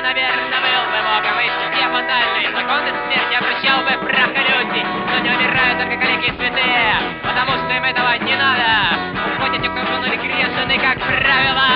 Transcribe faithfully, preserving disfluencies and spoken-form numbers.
наверное, был бы богом, и все фатальные законы смерти обращал бы в прах и люди. Но не умирают только калеки и святые, потому что им этого не надо. Уходят окруженные грешны, как правило.